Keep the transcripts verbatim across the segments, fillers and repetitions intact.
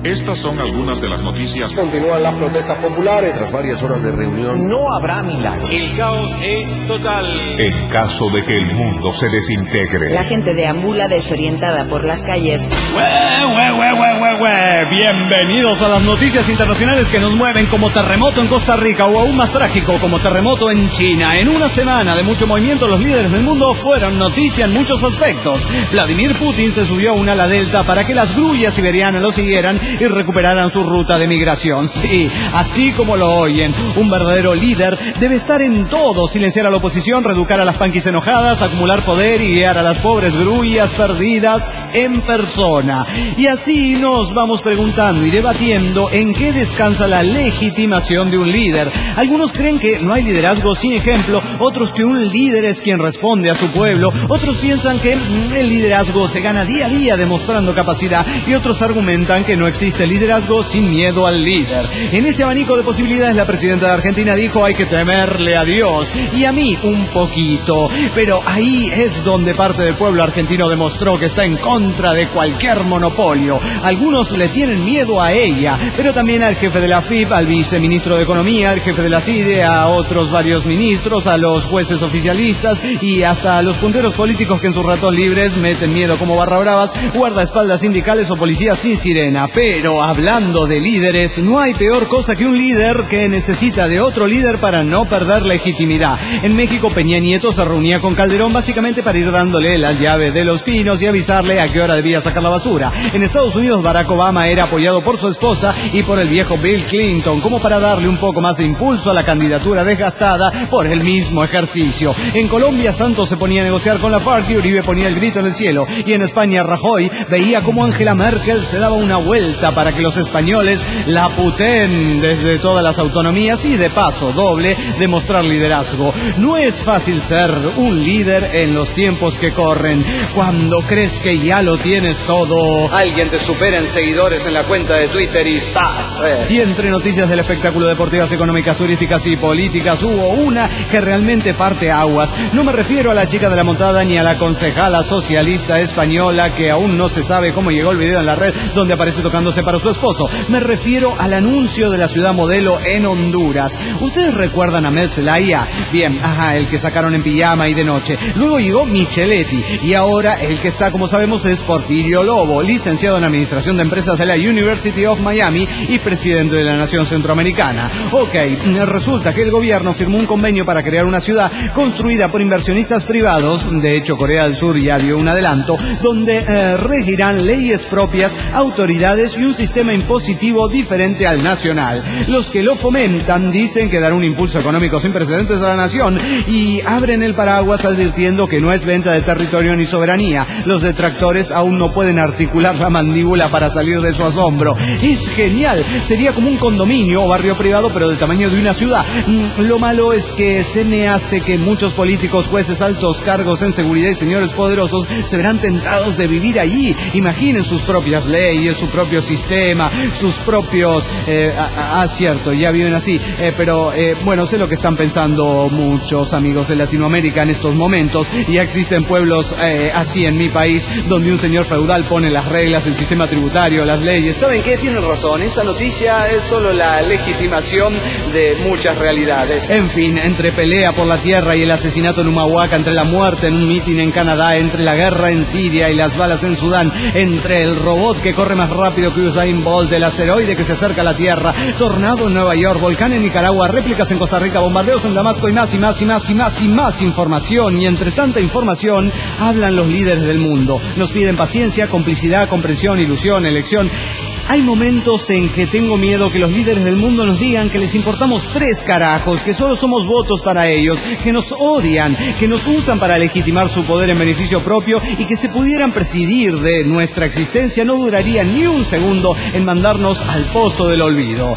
Estas son algunas de las noticias. Continúan las protestas populares. Tras varias horas de reunión, no habrá milagros. El caos es total. En caso de que el mundo se desintegre. La gente deambula desorientada por las calles. ¡Hue, hue, hue, hue, hue, hue! Bienvenidos a las noticias internacionales que nos mueven, como terremoto en Costa Rica o aún más trágico como terremoto en China. En una semana de mucho movimiento, los líderes del mundo fueron noticia en muchos aspectos. Vladimir Putin se subió a un ala delta para que las grullas siberianas lo siguieran y recuperaran su ruta de migración. Sí, así como lo oyen, un verdadero líder debe estar en todo: silenciar a la oposición, reeducar a las panquis enojadas, acumular poder y guiar a las pobres grullas perdidas en persona. Y así nos vamos preguntando y debatiendo en qué descansa la legitimación de un líder. Algunos creen que no hay liderazgo sin ejemplo, otros que un líder es quien responde a su pueblo, otros piensan que el liderazgo se gana día a día demostrando capacidad, y otros argumentan que no existe liderazgo sin miedo al líder. En ese abanico de posibilidades, la presidenta de Argentina dijo: hay que temerle a Dios, y a mí un poquito. Pero ahí es donde parte del pueblo argentino demostró que está en contra de cualquier monopolio. Algunos le tienen miedo a ella, pero también al jefe de la F I P, al viceministro de Economía, al jefe de la C I D E, a otros varios ministros, a los jueces oficialistas y hasta a los punteros políticos que en sus ratos libres meten miedo como barra bravas, guardaespaldas sindicales o policías sin sirena. Pero hablando de líderes, no hay peor cosa que un líder que necesita de otro líder para no perder legitimidad. En México, Peña Nieto se reunía con Calderón básicamente para ir dándole las llaves de los pinos y avisarle a qué hora debía sacar la basura. En Estados Unidos, Barack Obama era apoyado por su esposa y por el viejo Bill Clinton, como para darle un poco más de impulso a la candidatura desgastada por el mismo ejercicio. En Colombia, Santos se ponía a negociar con la FARC y Uribe ponía el grito en el cielo. Y en España, Rajoy veía cómo Angela Merkel se daba una vuelta para que los españoles la puteen desde todas las autonomías y de paso doble demostrar liderazgo. No es fácil ser un líder en los tiempos que corren. Cuando crees que ya lo tienes todo, alguien te supera en seguidores en la cuenta de Twitter y ¡zas! Y entre noticias del espectáculo, deportivas, económicas, turísticas y políticas, hubo una que realmente parte aguas. No me refiero a la chica de la montada ni a la concejala socialista española que aún no se sabe cómo llegó el video en la red donde aparece tocándose para su esposo. Me refiero al anuncio de la ciudad modelo en Honduras. ¿Ustedes recuerdan a Mel Zelaya? Bien, ajá, el que sacaron en pijama y de noche. Luego llegó Micheletti y ahora el que está, como sabemos, es Porfirio Lobo, licenciado en Administración de Empresas de la University of Miami y presidente de la Nación Centroamericana. Ok, resulta que el gobierno firmó un convenio para crear una ciudad construida por inversionistas privados, de hecho Corea del Sur ya dio un adelanto, donde eh, regirán leyes propias, autoridades y un sistema impositivo diferente al nacional. Los que lo fomentan dicen que dará un impulso económico sin precedentes a la nación y abren el paraguas advirtiendo que no es venta de territorio ni soberanía. Los detractores aún no pueden articular la mandíbula para salir de su asombro. Es genial, sería como un condominio o barrio privado pero del tamaño de una ciudad. Lo malo es que se me hace que muchos políticos, jueces, altos cargos en seguridad y señores poderosos se verán tentados de vivir allí. Imaginen sus propias leyes, su propio sistema, sus propios... Eh, ah, ah, cierto, ya viven así. Eh, pero, eh, bueno, sé lo que están pensando muchos amigos de Latinoamérica en estos momentos. Ya existen pueblos eh, así en mi país, donde un señor feudal pone las reglas, el sistema tributario, las leyes. ¿Saben qué? Tienen razón, esa noticia es solo la legitimación de muchas realidades. En fin, entre pelea por la tierra y el asesinato en Humahuaca, entre la muerte en un mitin en Canadá, entre la guerra en Siria y las balas en Sudán, entre el robot que corre más rápido que Usain Bolt, el asteroide que se acerca a la Tierra, tornado en Nueva York, volcán en Nicaragua, réplicas en Costa Rica, bombardeos en Damasco y más y más y más y más y más información. Y entre tanta información hablan los líderes del mundo. Nos piden paciencia, complicidad, comprensión, ilusión, elección. Hay momentos en que tengo miedo que los líderes del mundo nos digan que les importamos tres carajos, que solo somos votos para ellos, que nos odian, que nos usan para legitimar su poder en beneficio propio y que si pudieran presidir de nuestra existencia no durarían ni un segundo en mandarnos al pozo del olvido.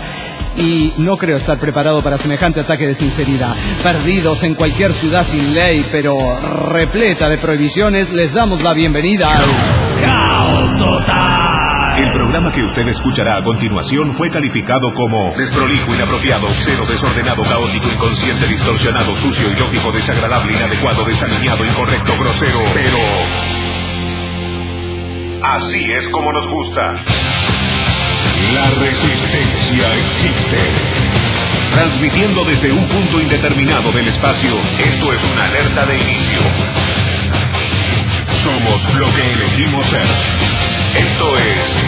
Y no creo estar preparado para semejante ataque de sinceridad. Perdidos en cualquier ciudad sin ley, pero repleta de prohibiciones, les damos la bienvenida al Caos Total. El programa que usted escuchará a continuación fue calificado como desprolijo, inapropiado, obsceno, desordenado, caótico, inconsciente, distorsionado, sucio, ilógico, desagradable, inadecuado, desalineado, incorrecto, grosero, pero... así es como nos gusta. La resistencia existe. Transmitiendo desde un punto indeterminado del espacio, esto es una alerta de inicio. Somos lo que elegimos ser. Esto es...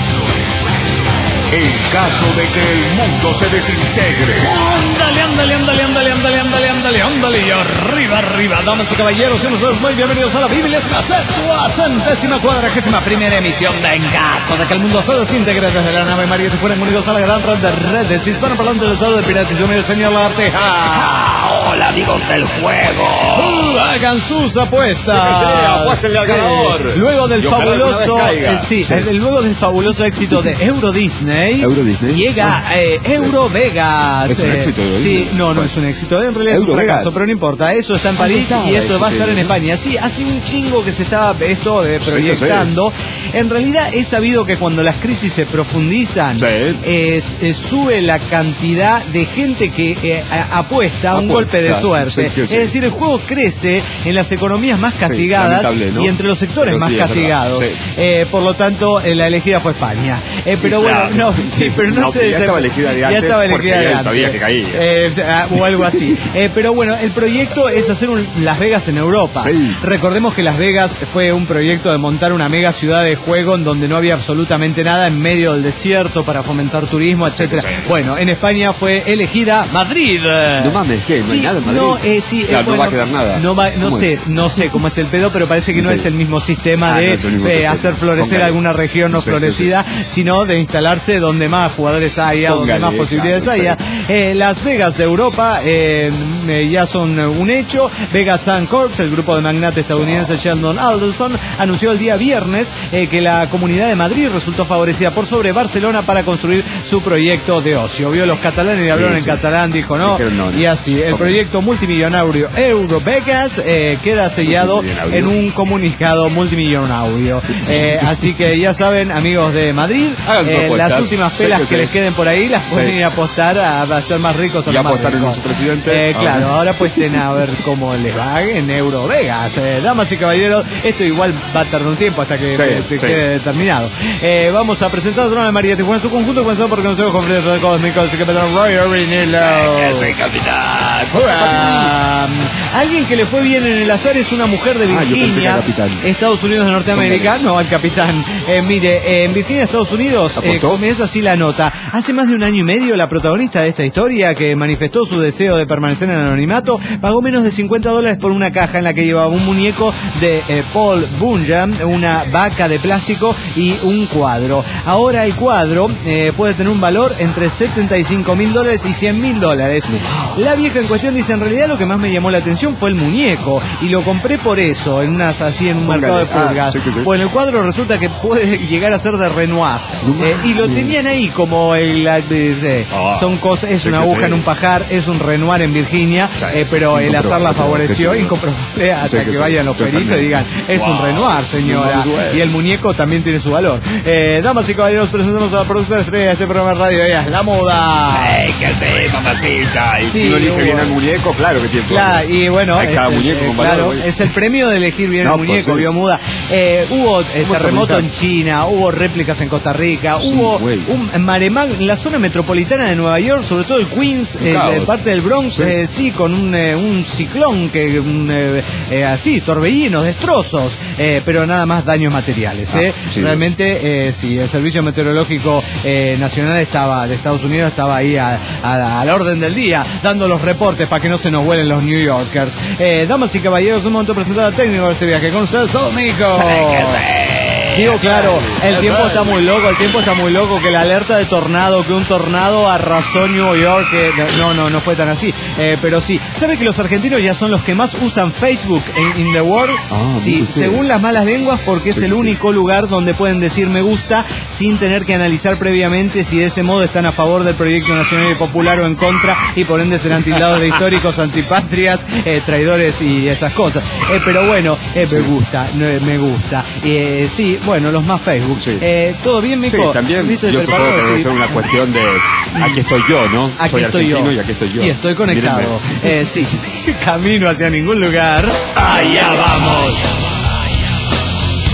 En caso de que el mundo se desintegre. Ándale, ándale, ándale, ándale, ándale, ándale, ándale, ándale. Y arriba, arriba, damas y caballeros, y nosotros muy bienvenidos a la Biblia, es la centésima cuadragésima primera emisión de En caso de que el mundo se desintegre, desde la nave María te fueran unidos a la gran red de redes hispanoparlantes del salón de piratas. Yo me el señor Lagarteja. Hola, amigos del juego. Uh, hagan sus apuestas. Sí, sí, apuéstenle al ganador. Luego del Y ojalá fabuloso, alguna vez caiga. eh, sí, Sí. el- luego del fabuloso éxito de Euro Disney. Euro Disney. Llega eh, Euro Vegas. Es un eh, éxito, Euro Sí, Disney. no, no Bueno. es un éxito. En realidad es Euro un fracaso, Vegas. pero no importa. Eso está en París estaba y esto ese va a estar en que- España. Sí, hace un chingo que se estaba esto eh, proyectando. En realidad es sabido que cuando las crisis se profundizan, Sí. es, es- sube la cantidad de gente que eh, a- apuesta a un Apuesta, golpe de suerte. sí, que sí. Es decir, el juego crece en las economías más castigadas lamentable, ¿no? y entre los sectores Pero más sí, es verdad. castigados. Sí. Eh, por lo tanto, eh, la elegida fue España. Eh, pero claro. bueno, no, sí, pero no, No, se ya estaba elegida de ya antes estaba porque elegida de él antes. sabía que caía. Eh, o sea, o algo así. Eh, pero bueno, el proyecto es hacer un Las Vegas en Europa. Sí. Recordemos que Las Vegas fue un proyecto de montar una mega ciudad de juego en donde no había absolutamente nada, en medio del desierto para fomentar turismo, etcétera. Sí, sí, sí. Bueno, en España fue elegida Madrid. No mames, ¿qué? ¿No hay Sí, nada en Madrid? No, eh, sí, eh, Claro, no bueno, va a quedar nada. No, va- no ¿Cómo sé, es? no sé cómo es el pedo, pero parece que no Sí. es el mismo sistema Ah, de no es el mismo eh, sistema. hacer florecer Póngale. alguna región no Sí, sí, florecida, sino de instalarse donde más jugadores haya, donde Póngale, más posibilidades claro, haya. Eh, Las Vegas de Europa eh, eh, ya son eh, un hecho. Vegas Sun Corps, el grupo de magnate estadounidense Sheldon Adelson, anunció el día viernes eh, que la Comunidad de Madrid resultó favorecida por sobre Barcelona para construir su proyecto de ocio. Vio los catalanes y hablaron Sí, en sí. catalán, dijo no, Dijeron no, no. y así. El Ok. proyecto multimillonario Euro Vegas eh, queda sellado Multimillonario. en un comunicado multimillonario. Eh, así que ya saben, amigos de Madrid, Hagan sus eh, apuestas. las últimas Sí, pelas que que sí. les queden por ahí las pueden Sí. ir a apostar a, a ser más ricos o Y no más apostar en ricos. su presidente. Eh, Ah, claro, bueno. ahora apuesten a ver cómo les va en Euro Vegas. Eh, damas y caballeros, esto igual va a tardar un tiempo hasta que Sí, eh, te sí. quede determinado. Eh, vamos a presentar otro de María Tijuana en su conjunto, comenzando por conocemos con Fred de Cósmicos y Capitán Roy Vinilo. Ah, alguien que le fue bien en el azar es una mujer de Ah, yo pensé que Virginia, era capitán. Estados Unidos de Norteamérica. No, al capitán. Eh, mire, eh, en Virginia, Estados Unidos, eh, ¿Apostó? comienza así la nota. Hace más de un año y medio, la protagonista de esta historia, que manifestó su deseo de permanecer en anonimato, pagó menos de cincuenta dólares por una caja en la que llevaba un muñeco de eh, Paul Bunyan, una vaca de plástico y un cuadro. Ahora el cuadro eh, puede tener un valor entre setenta y cinco mil dólares y cien mil dólares. La vieja en cuestión dice, en realidad lo que más me llamó la atención fue el muñeco y lo compré por eso, en unas así en un Póngale. mercado de Ah, pulgas. sí que sí. Bueno, el cuadro resulta que puede llegar a ser de Renoir. No Eh, y lo mames. tenían ahí como el... la- eh, Ah, son cosas, es sí una que aguja sí. en un pajar, es un Renoir en Virginia, Sí, eh, pero el azar la incomprobable, favoreció, que sí. incomprobable, hasta Sí que que sí. vayan los Yo peritos y también. digan, es un Wow. Renoir, señora. No me duele. Y el muñeco también tiene su valor. Eh, damas y caballeros, presentamos a la productora estrella de este programa de radio, ella es La Moda. Ay, qué sé, mamacita. Y Sí, si uno elige hubo- bien al muñeco, claro que tiene Claro, valor. y bueno, Hay cada es, muñeco eh, con valor, claro, güey. es el premio de elegir bien No, el pues muñeco, sí. vio Muda. Eh, hubo eh, ¿Cómo terremoto en está China, hubo réplicas en Costa Rica, Sí, hubo güey. un maremán en la zona metropolitana de Nueva York, sobre todo el Queens, Un eh, caos. de parte del Bronx, Sí. eh, sí, con un, eh, un ciclón, que un, eh, eh, así, torbellinos, destrozos, eh, pero nada más daños materiales. Ah, eh. sí. Realmente, eh, sí, el Servicio Meteorológico eh, Nacional estaba de Estados Unidos estaba ahí a, a- al orden del día, dando los reportes para que no se nos vuelen los New Yorkers. Eh, damas y caballeros, un momento de presentar al técnico de ese viaje. Con ustedes, Sónico. Digo, claro, el tiempo está muy loco, el tiempo está muy loco, que la alerta de tornado, que un tornado arrasó New York, que no, no, no fue tan así, eh, pero sí. ¿Sabe que los argentinos ya son los que más usan Facebook en in the world? Ah, sí, mire usted. según las malas lenguas, porque es Sí, el sí. único lugar donde pueden decir me gusta sin tener que analizar previamente si de ese modo están a favor del proyecto nacional y popular o en contra, y por ende serán tildados de históricos, antipatrias, eh, traidores y esas cosas. Eh, pero bueno, eh, me gusta, no, eh, me gusta. Eh, sí, bueno, los más Facebook. Sí. Eh, ¿Todo bien, Sí, Mico? también ¿Listo y yo supongo preparado? que debe Sí. ser una cuestión de aquí estoy yo, ¿no? Aquí Soy estoy yo. argentino y aquí estoy yo. Y estoy conectado. Mírenme. Eh, sí, camino hacia ningún lugar. Allá vamos.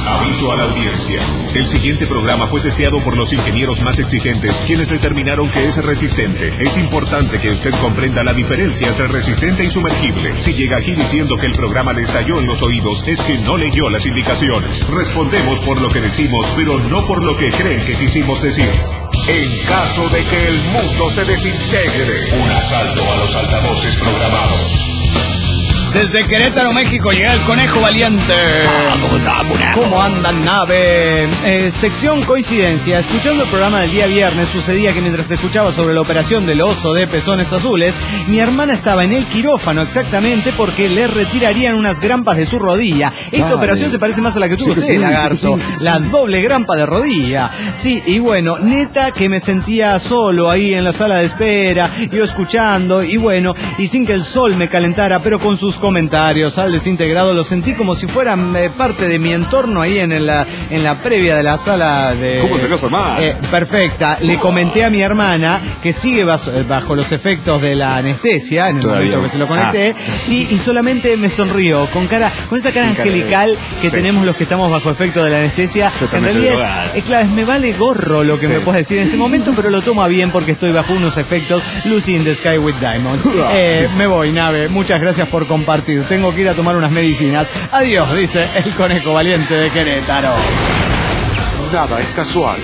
Aviso a la audiencia. El siguiente programa fue testeado por los ingenieros más exigentes, quienes determinaron que es resistente. Es importante que usted comprenda la diferencia entre resistente y sumergible. Si llega aquí diciendo que el programa le estalló en los oídos, es que no leyó las indicaciones. Respondemos por lo que decimos, pero no por lo que creen que quisimos decir. En caso de que el mundo se desintegre, un asalto a los altavoces programados. Desde Querétaro, México, llega el Conejo Valiente. ¿Cómo andan, nave? Eh, sección coincidencia. Escuchando el programa del día viernes, sucedía que mientras escuchaba sobre la operación del oso de pezones azules, mi hermana estaba en el quirófano exactamente porque le retirarían unas grampas de su rodilla. Esta Dale. operación se parece más a la que tuvo Sí, usted, sí, lagarto. sí, sí, sí. La doble grampa de rodilla. Sí, y bueno, neta que me sentía solo ahí en la sala de espera, yo escuchando, y bueno, y sin que el sol me calentara, pero con sus comentarios al desintegrado lo sentí como si fueran eh, parte de mi entorno ahí en la, en la previa de la sala de... ¿Cómo se lo formar? Eh, perfecta. Le comenté a mi hermana que sigue bajo, bajo los efectos de la anestesia en el Todavía. momento que se lo conecté. Ah. Sí, y solamente me sonrió con cara, con esa cara Con cara de- angelical que sí. tenemos los que estamos bajo efecto de la anestesia. En Totalmente realidad drogada. es, es claro, es me vale gorro lo que Sí. me puedes decir en este momento, pero lo toma bien porque estoy bajo unos efectos Lucy in the Sky with Diamonds. Eh, me voy, nave. Muchas gracias por compartir. Tengo que ir a tomar unas medicinas. Adiós, dice el Conejo Valiente de Querétaro. Nada es casual.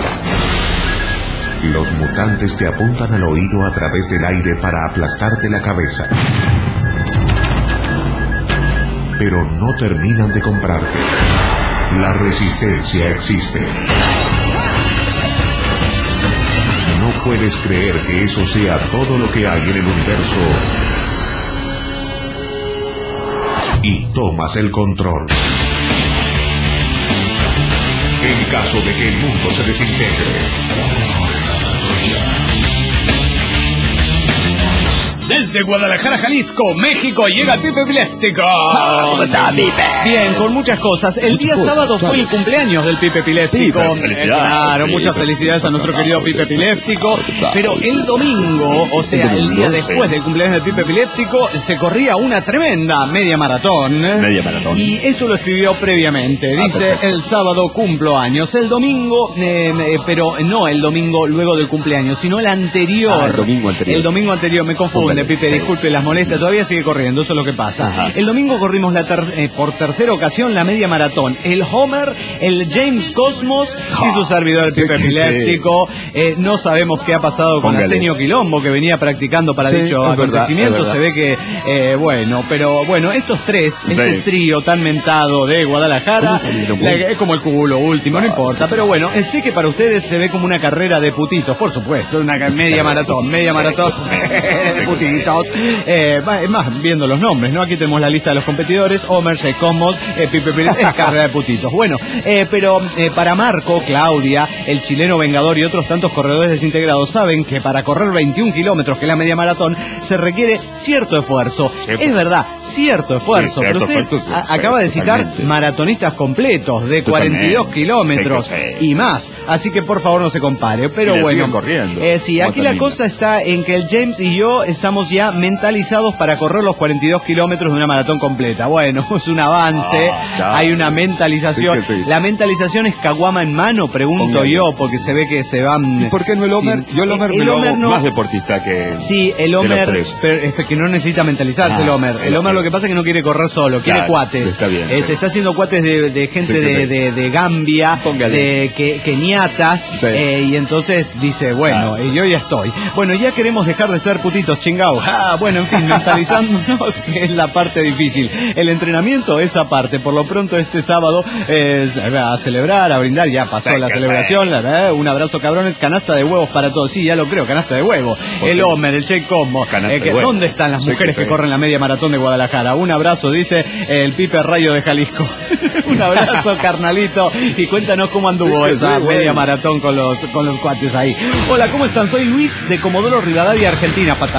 Los mutantes te apuntan al oído a través del aire para aplastarte la cabeza. Pero no terminan de comprarte. La resistencia existe. No puedes creer que eso sea todo lo que hay en el universo. Y tomas el control. En caso de que el mundo se desintegre. Desde Guadalajara, Jalisco, México, llega el Pipe Epiléptico. ¿Cómo está, Pipe? Bien, con muchas cosas. El día cosas, sábado claro. fue el cumpleaños del Pipe Epiléptico. Sí, pero felicidades, Eh, Claro, sí, muchas pero- felicidades a nuestro querido Pipe Epiléptico. Pero el domingo, o sea, el día después del cumpleaños del Pipe Epiléptico, se corría una tremenda media maratón. Media maratón. Y esto lo escribió previamente. Dice, perfecto. el sábado cumplo años. El domingo, eh, eh, pero no el domingo luego del cumpleaños, sino el anterior. Ah, el domingo anterior. El domingo anterior, me confunde, Póngale, Pipe, sí. disculpe las molestias, todavía sigue corriendo, eso es lo que pasa. Ajá. El domingo corrimos la ter- eh, por tercera ocasión la media maratón. El Homer, el James Cosmos y su servidor, el Sí, Pipe sí. Epiléptico. Eh, no sabemos qué ha pasado con Póngale. Arsenio Quilombo, que venía practicando para Sí, dicho es verdad, acontecimiento. es verdad. Se ve que, eh, bueno, pero bueno, estos tres, este Sí. trío tan mentado de Guadalajara, ¿Cómo salieron? la- es como el culo último, no importa. Pero bueno, eh, sé que para ustedes se ve como una carrera de putitos, por supuesto, una ca- media maratón, media maratón de putitos. Eh, va- es más, viendo los nombres, ¿no? Aquí tenemos la lista de los competidores: Homer, Jay Cosmos, eh, Pipe Pérez, es carrera de putitos. Bueno, eh, pero eh, para Marco, Claudia, el chileno Vengador y otros tantos corredores desintegrados saben que para correr veintiún kilómetros, que es la media maratón, se requiere cierto esfuerzo. Sí, es verdad, cierto esfuerzo. Sí, cierto pero ustedes esfuerzo, sí, a- sí, acaba de citar totalmente. maratonistas completos de Totalmente. cuarenta y dos kilómetros Sí, que sí. y más. Así que por favor no se compare. Pero Y le bueno, siguen corriendo. eh, sí, ¿Cómo aquí la termina? cosa está en que el James y yo estamos ya mentalizados para correr los cuarenta y dos kilómetros de una maratón completa. Bueno, es un avance, Ah, chao. hay una mentalización. Sí que sí. La mentalización es caguama en mano, pregunto Póngale. yo, porque se ve que se van... ¿Y por qué no el Homer? Sí. Yo el Homer El me lo Homer hago no- más deportista que... Sí, el de los Homer, tres. pero es que no necesita mentalizarse Ah, el Homer. El ok. Homer lo que pasa es que no quiere correr solo, quiere Claro, cuates. está bien, Eh, sí. Se está haciendo cuates de, de gente Sí, que de, sí. de, de Gambia, Póngale. de que, keniatas, Sí. eh, y entonces dice, bueno, Claro, sí. eh, yo ya estoy. Bueno, ya queremos dejar de ser putitos, chingao. Ah, bueno, en fin, mentalizándonos que es la parte difícil. El entrenamiento es aparte. Por lo pronto este sábado eh, se va a celebrar, a brindar, ya pasó Sí, la que celebración, la verdad, un abrazo cabrones, canasta de huevos para todos. Sí, ya lo creo, canasta de huevos. Por El sí. Homer, el Che Combo. Canasta Eh, que- de huevos. ¿Dónde están las Sí, mujeres que que, sí. corren la media maratón de Guadalajara? Un abrazo, dice el Pipe Rayo de Jalisco. Un abrazo, carnalito. Y cuéntanos cómo anduvo Sí, que esa sí, media bueno. maratón con los, con los cuates ahí. Hola, ¿cómo están? Soy Luis de Comodoro Rivadavia, Argentina, Patagonia.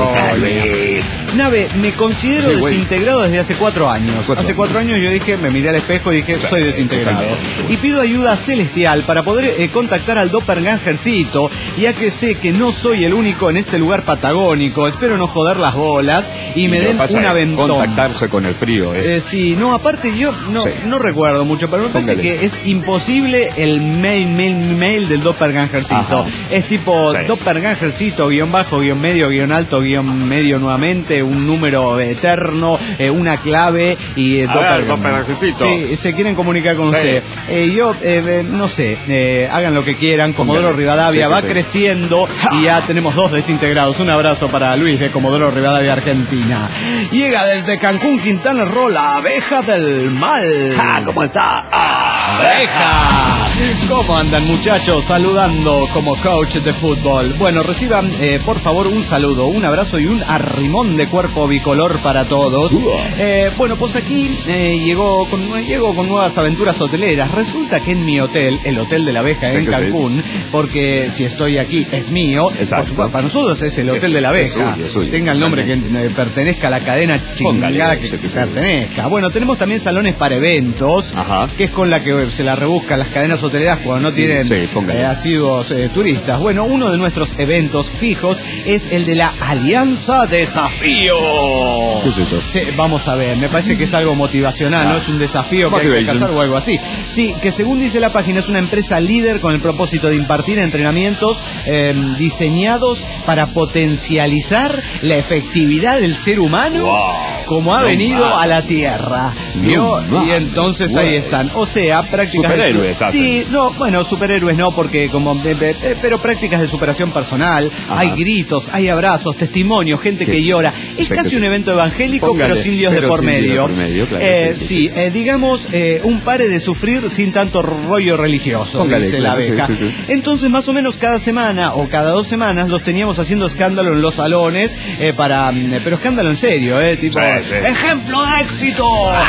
Luis. Nave, me considero Sí, güey. desintegrado desde hace cuatro años. Cuatro hace cuatro años yo dije, me miré al espejo y dije, soy desintegrado. totalmente. Y pido ayuda celestial para poder eh, contactar al doppelgangercito, ya que sé que no soy el único en este lugar patagónico. Espero no joder las bolas y me lo den que pasa un es aventón. contactarse con el frío, ¿eh? Eh, sí, no, aparte yo no, Sí. no recuerdo mucho, pero me parece Póngale. que es imposible el mail, mail, mail del doppelgangercito. Ajá. Es tipo Sí. doppelgangercito, guión bajo, guión medio, guión alto, guión medio nuevamente, un número eterno, eh, una clave y eh, A ver, doppelgangercito. Sí, se quieren comunicar con Sí. usted. Eh, yo, eh, eh, no sé, eh, hagan lo que quieran. Comodoro Póngale. Rivadavia Sí, va sí. creciendo y ya tenemos dos desintegrados. Un abrazo para Luis de Comodoro Rivadavia, Argentina. Llega desde Cancún, Quintana Roo, la abeja del mal. Ah, ¿cómo está? Ah, ¡Abeja! ¿Cómo andan, muchachos? Saludando como coach de fútbol. Bueno, reciban, eh, por favor, un saludo, un abrazo y un arrimón de cuerpo bicolor para todos. Eh, bueno, pues aquí eh, llegó, con, llegó con nuevas aventuras hoteleras. Resulta que en mi hotel, el Hotel de la Abeja Sí en que sí. Cancún, porque si estoy aquí es mío, Exacto. por supuesto, para nosotros es el Hotel Es- de la es Abeja. suyo, es suyo. Tenga el nombre que eh, pertenezca a la cadena chingada Póngale, que sí que sí. pertenezca. Bueno, tenemos también salones para eventos, Ajá. que es con la que se la rebuscan las cadenas hoteleras cuando no tienen Sí, póngale. eh, asiduos eh, turistas. Bueno, uno de nuestros eventos fijos es el de la Alianza Desafío. ¿Qué es eso? Sí, vamos a ver, me parece que es algo motivacional, Ah. no es un desafío que hay que Motivations. alcanzar o algo así. Sí, que según dice la página es una empresa líder con el propósito de impartir entrenamientos eh, diseñados para potencializar la efectividad del ser humano Wow. como ha No venido mames. a la Tierra. No ¿Vio? mames, y entonces güey. ahí están. O sea, prácticas de- Superhéroes hacen. Sí, no, bueno, superhéroes no, porque como eh, eh, pero prácticas de superación personal, Ajá. hay gritos, hay abrazos, testimonios, gente que Sí. llora. Es Sí, casi que un sí. evento evangélico, Póngale, pero sin Dios de pero por sin Dios de medio. por medio, claro, Eh, sí, sí, sí, eh, digamos, eh, un pare de sufrir sin tanto rollo religioso, Póngale, dice claro, la sí, abeja. sí, sí. Entonces, más o menos cada semana o cada dos semanas los teníamos haciendo escándalo en los salones, eh, para, mm, pero escándalo en serio, eh, tipo, Sí, sí. ejemplo de éxito.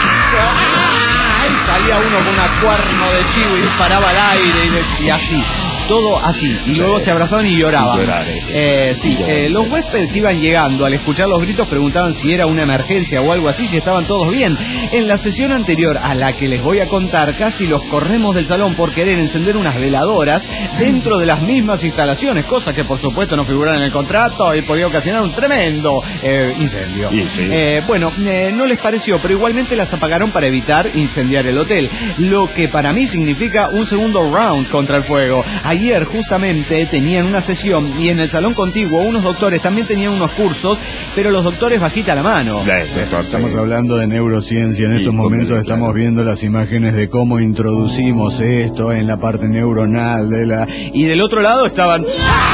¡Ah! Y salía uno con una cuerno de chivo y disparaba al aire y, de- y así. Todo así, y luego se abrazaban y lloraban. Y llorar, sí. Eh, sí, eh, los huéspedes iban llegando, al escuchar los gritos preguntaban si era una emergencia o algo así, si estaban todos bien. En la sesión anterior a la que les voy a contar, casi los corremos del salón por querer encender unas veladoras dentro de las mismas instalaciones, cosa que por supuesto no figuraban en el contrato y podía ocasionar un tremendo eh, incendio. Y sí. Eh, bueno, eh, no les pareció, pero igualmente las apagaron para evitar incendiar el hotel, lo que para mí significa un segundo round contra el fuego. Ayer justamente tenían una sesión y en el salón contiguo unos doctores también tenían unos cursos, pero los doctores bajita la mano. Estamos hablando de neurociencia. En Y estos momentos póngale, estamos claro. viendo las imágenes de cómo introducimos esto en la parte neuronal de la... Y del otro lado estaban...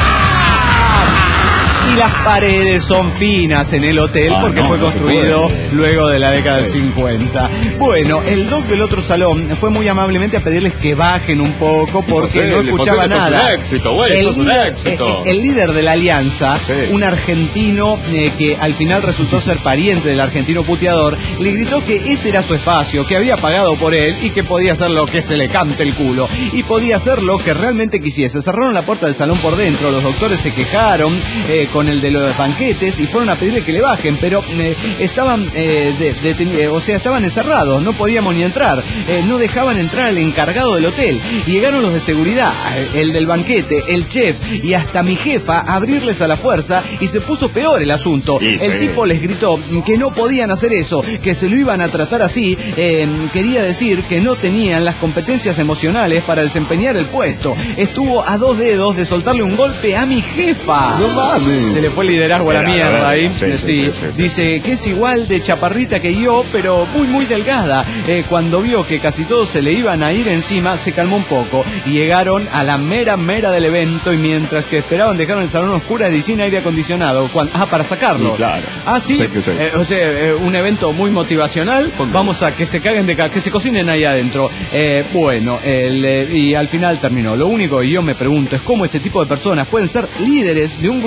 Y las paredes son finas en el hotel Ah, porque no, fue no se construido puede. luego de la década del Sí. cincuenta. Bueno, el doc del otro salón fue muy amablemente a pedirles que bajen un poco porque qué? no ¿Por qué? escuchaba Esto es un nada. éxito, güey, el, esto es un líder, éxito. eh, el líder de la alianza, Sí. un argentino eh, que al final resultó ser pariente del argentino puteador, le gritó que ese era su espacio, que había pagado por él y que podía hacer lo que se le cante el culo. Y podía hacer lo que realmente quisiese. Cerraron la puerta del salón por dentro, los doctores se quejaron eh, con el de los banquetes y fueron a pedirle que le bajen, pero eh, estaban eh, de- deteni- eh, o sea, estaban encerrados, no podíamos ni entrar, eh, no dejaban entrar al encargado del hotel. Llegaron los de seguridad, el del banquete, el chef y hasta mi jefa a abrirles a la fuerza y se puso peor el asunto. Sí, El sí. tipo les gritó que no podían hacer eso, que se lo iban a tratar así. eh, quería decir que no tenían las competencias emocionales para desempeñar el puesto. Estuvo a dos dedos de soltarle un golpe a mi jefa. No mames. Se le fue el liderazgo a la Era, mierda a ver, ahí. sí, sí, Sí, sí, sí, sí. dice que es igual de chaparrita que yo, pero muy muy delgada. Eh, cuando vio que casi todos se le iban a ir encima, se calmó un poco y llegaron a la mera mera del evento y mientras que esperaban dejaron el salón oscuro y sin aire acondicionado. Cuan- ah, para sacarlo. Y claro. Ah, sí. Sí, que sí. Eh, o sea, eh, un evento muy motivacional. Vamos a que se caguen de ca que se cocinen ahí adentro. Eh, bueno, el, eh, y al final terminó. Lo único que yo me pregunto es cómo ese tipo de personas pueden ser líderes de un grupo de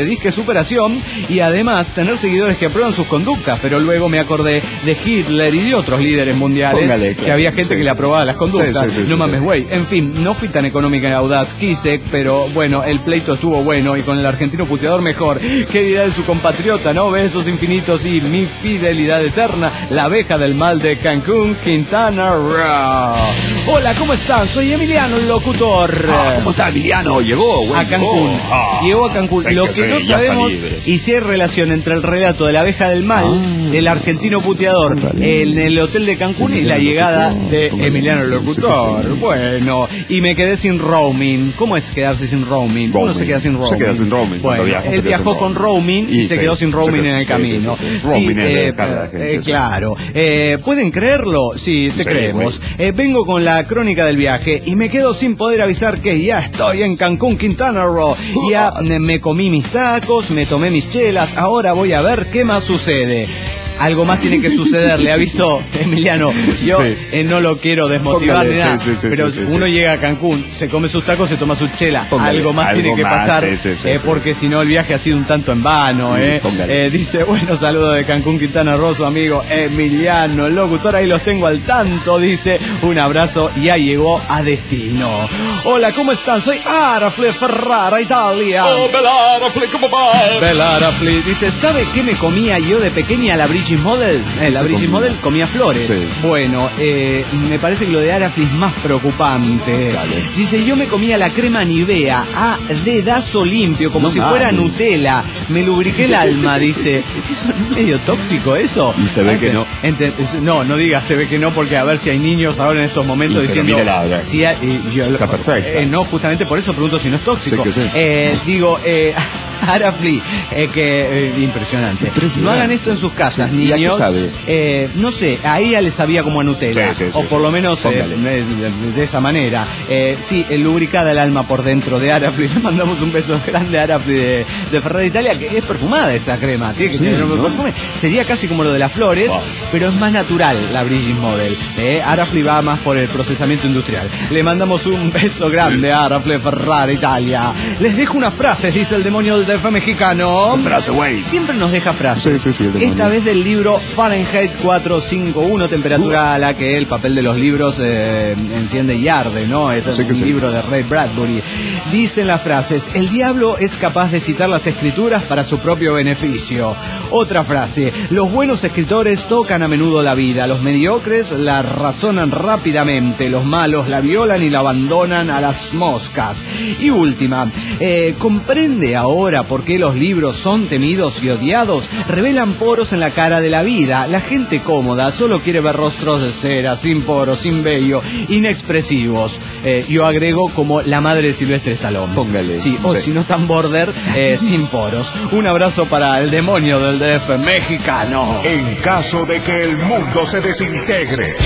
de disque superación y además tener seguidores que aprueban sus conductas, pero luego me acordé de Hitler y de otros líderes mundiales. Póngale, claro, que había gente sí. que le aprobaba las conductas. Sí, sí, sí, no sí, mames, güey. Sí. En fin, no fui tan económica y audaz, quise, pero bueno, el pleito estuvo bueno y con el argentino puteador mejor. ¿Qué dirá de su compatriota, no? Besos infinitos y mi fidelidad eterna, la abeja del mal de Cancún, Quintana Roo. Hola, ¿cómo están? Soy Emiliano, el locutor. Ah, ¿cómo está Emiliano? Llegó, güey. A Cancún. Ah, Llegó a Cancún. Lo que, que no sabemos y si hay relación entre el relato de la abeja del mal, ah, el argentino puteador en el hotel de Cancún y la llegada de Emiliano el locutor. Bueno, y me quedé sin roaming. ¿Cómo es quedarse sin roaming? roaming. Uno se queda sin roaming. Se queda sin roaming. Bueno, viaja, él viajó con roaming y, y se quedó sin roaming quedó, en el camino. Sí, sí, sí. Roaming sí, eh, eh, eh, claro. Eh, ¿Pueden creerlo? Sí, te sí, creemos. Eh, vengo con la crónica del viaje y me quedo sin poder avisar que ya estoy en Cancún, Quintana Roo. Ya me comí mis tacos, me tomé mis chelas, ahora voy a ver qué más sucede. Algo más tiene que suceder, le avisó Emiliano. Yo sí. eh, no lo quiero desmotivar ni nada, sí, sí, sí, pero sí, sí, uno sí. llega a Cancún, se come sus tacos, se toma su chela. Póngale, algo más algo tiene que más, pasar, sí, sí, sí, eh, sí. porque si no el viaje ha sido un tanto en vano. Eh. Eh, dice, bueno, saludo de Cancún, Quintana Roo, su amigo Emiliano, el locutor, ahí los tengo al tanto, dice, un abrazo, ya llegó a destino. Hola, ¿cómo están? Soy Arafle Ferrara, Italia. Oh, Belarafle, ¿cómo va? Belarafle, dice, ¿sabe qué me comía yo de pequeña la British Model? Eh, la British Model comía flores. Sí. Bueno, eh, me parece que lo de Arafle es más preocupante. Sale. Dice, yo me comía la crema Nivea a dedazo limpio, como no si mames. fuera Nutella. Me lubriqué el alma, dice. ¿Es medio tóxico eso? Y se ve que no. Ente, no, no digas se ve que no, porque a ver si hay niños ahora en estos momentos y diciendo... La, si hay, eh, yo, está perfecto. Eh, no, justamente por eso pregunto si no es tóxico. Sí que sí. Eh, digo, eh... Arafle, eh, que eh, impresionante. impresionante. No hagan esto en sus casas, sí, niños. Eh, no sé, a ella les sabía como a Nutella, sí, sí, o sí, por sí. lo menos eh, de, de esa manera. Eh, sí, lubricada el alma por dentro de Arafle. Le mandamos un beso grande a Arafle de, de Ferrara Italia, que es perfumada esa crema. Tiene que sí, tener un ¿no? perfume. Sería casi como lo de las flores, wow. pero es más natural la British Model. Eh, Arafle va más por el procesamiento industrial. Le mandamos un beso grande a Arafle Ferrara Italia. Les dejo una frase, dice el demonio del D F mexicano. Frase, güey. Siempre nos deja frases. Sí, sí, sí, Esta vez del libro Fahrenheit cuatrocientos cincuenta y uno, temperatura uh. a la que el papel de los libros eh, enciende y arde, ¿no? Este es sí, un sí. libro de Ray Bradbury. Dicen las frases, el diablo es capaz de citar las escrituras para su propio beneficio. Otra frase, los buenos escritores tocan a menudo la vida, los mediocres la razonan rápidamente, los malos la violan y la abandonan a las moscas. Y última, eh, comprende ahora por qué los libros son temidos y odiados. Revelan poros en la cara de la vida. La gente cómoda solo quiere ver rostros de cera, sin poros, sin vello, inexpresivos. Eh, yo agrego como la madre de Silvestre Stallone. Póngale. Sí, o sí. si no tan border, eh, sin poros. Un abrazo para el demonio del D F mexicano. En caso de que el mundo se desintegre,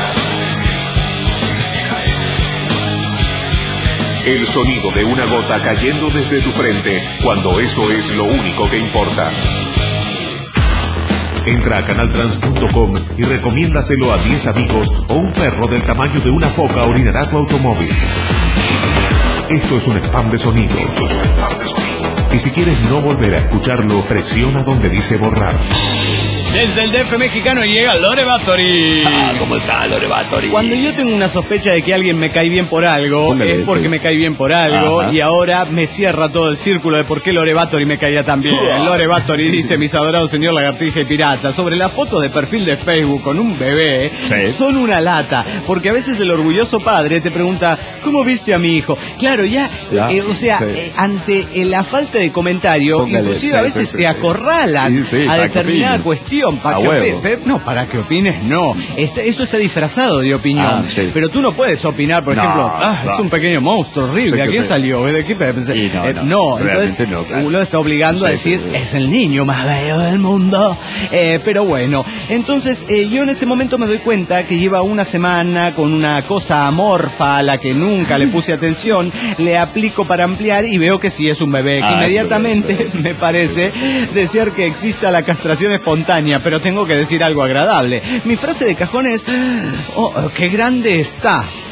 el sonido de una gota cayendo desde tu frente, cuando eso es lo único que importa. Entra a canal trans punto com y recomiéndaselo a diez amigos o un perro del tamaño de una foca orinará tu automóvil. Esto es un spam de sonido. Esto es un spam de sonido. Y si quieres no volver a escucharlo, presiona donde dice borrar. Desde el D F mexicano llega Lore Báthory. Ah, ¿cómo está Lore Báthory? Cuando yo tengo una sospecha de que alguien me cae bien por algo, Póngale, es porque sí. me cae bien por algo. Ajá. Y ahora me cierra todo el círculo de por qué Lore Báthory me caía tan bien. Uh. Lore Báthory dice, mis adorados señor lagartija y pirata, sobre la foto de perfil de Facebook con un bebé, sí. son una lata. Porque a veces el orgulloso padre te pregunta, ¿cómo viste a mi hijo? Claro, ya, ya eh, o sea, sí. eh, ante eh, la falta de comentario, Póngale, inclusive sí, a veces sí, te sí, acorralan sí, sí, a determinada cuestión. Para que opine, no, para que opines, no. Está, eso está disfrazado de opinión. Ah, sí. Pero tú no puedes opinar, por no, ejemplo, ah, no. es un pequeño monstruo horrible. ¿A quién sí. salió? ¿De qué? Y no, eh, no, no entonces no, claro. uno está obligando sí, a decir, sí, sí. es el niño más bello del mundo. Eh, pero bueno, entonces eh, yo en ese momento me doy cuenta que lleva una semana con una cosa amorfa a la que nunca le puse atención, le aplico para ampliar y veo que sí es un bebé. Que ah, inmediatamente bebé, bebé. me parece desear que exista la castración espontánea, pero tengo que decir algo agradable. Mi frase de cajón es, oh, qué grande está.